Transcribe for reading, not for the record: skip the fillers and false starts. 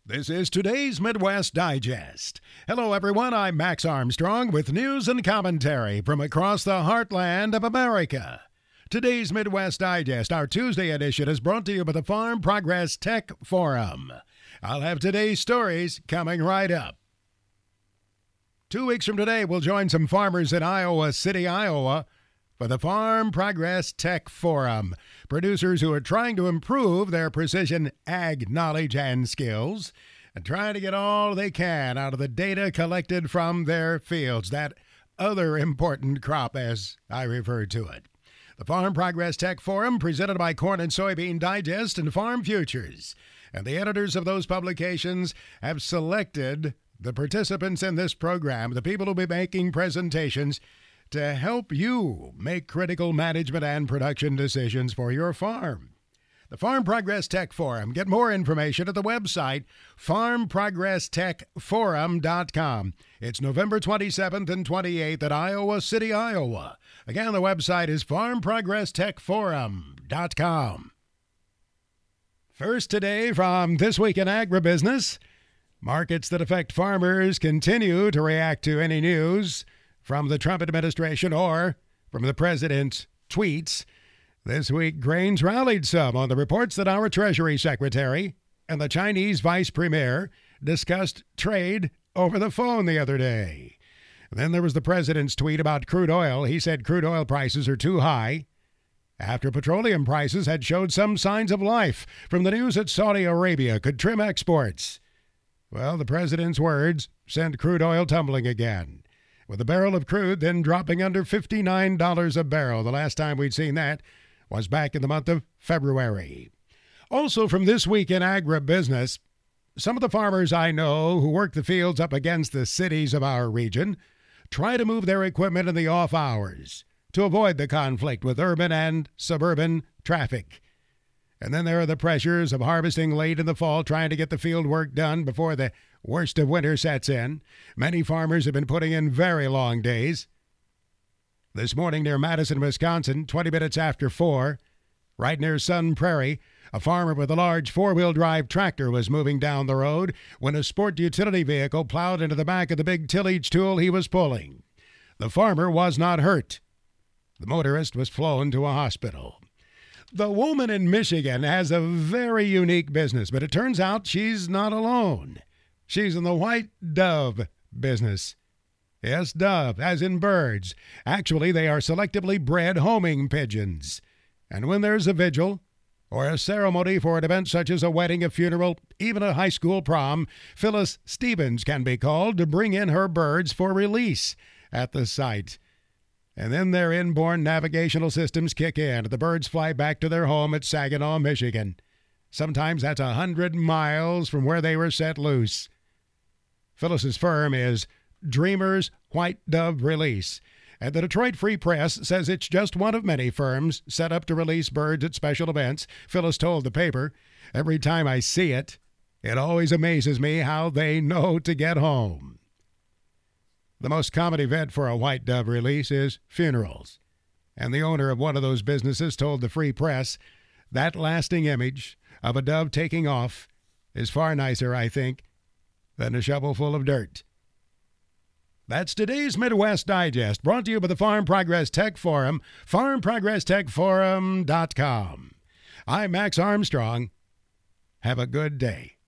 This is today's Midwest Digest. Hello, everyone. I'm Max Armstrong with news and commentary from across the heartland of America. Today's Midwest Digest, our Tuesday edition, is brought to you by the Farm Progress Tech Forum. I'll have today's stories coming right up. 2 weeks from today, we'll join some farmers in Iowa City, Iowa, for the Farm Progress Tech Forum. Producers who are trying to improve their precision ag knowledge and skills and trying to get all they can out of the data collected from their fields, that other important crop, as I refer to it. The Farm Progress Tech Forum, presented by Corn and Soybean Digest and Farm Futures. And the editors of those publications have selected the participants in this program, the people who will be making presentations, to help you make critical management and production decisions for your farm. The Farm Progress Tech Forum. Get more information at the website farmprogresstechforum.com. It's November 27th and 28th at Iowa City, Iowa. Again, the website is farmprogresstechforum.com. First today from This Week in Agribusiness, markets that affect farmers continue to react to any news from the Trump administration or from the president's tweets. This week, grains rallied some on the reports that our Treasury Secretary and the Chinese Vice Premier discussed trade over the phone the other day. Then there was the president's tweet about crude oil. He said crude oil prices are too high after petroleum prices had showed some signs of life from the news that Saudi Arabia could trim exports. Well, the president's words sent crude oil tumbling again, with a barrel of crude then dropping under $59 a barrel. The last time we'd seen that was back in the month of February. Also from This Week in Agribusiness, some of the farmers I know who work the fields up against the cities of our region try to move their equipment in the off hours to avoid the conflict with urban and suburban traffic. And then there are the pressures of harvesting late in the fall, trying to get the field work done before the worst of winter sets in. Many farmers have been putting in very long days. This morning near Madison, Wisconsin, 20 minutes after 4, right near Sun Prairie, a farmer with a large four-wheel drive tractor was moving down the road when a sport utility vehicle plowed into the back of the big tillage tool he was pulling. The farmer was not hurt. The motorist was flown to a hospital. The woman in Michigan has a very unique business, but it turns out she's not alone. She's in the white dove business. Yes, dove, as in birds. Actually, they are selectively bred homing pigeons. And when there's a vigil or a ceremony for an event such as a wedding, a funeral, even a high school prom, Phyllis Stevens can be called to bring in her birds for release at the site. And then their inborn navigational systems kick in, and the birds fly back to their home at Saginaw, Michigan. Sometimes that's 100 miles from where they were set loose. Phyllis's firm is Dreamers White Dove Release, and the Detroit Free Press says it's just one of many firms set up to release birds at special events. Phyllis told the paper, "Every time I see it, it always amazes me how they know to get home." The most common event for a white dove release is funerals. And the owner of one of those businesses told the Free Press that lasting image of a dove taking off is far nicer, I think, than a shovel full of dirt. That's today's Midwest Digest, brought to you by the Farm Progress Tech Forum, farmprogresstechforum.com. I'm Max Armstrong. Have a good day.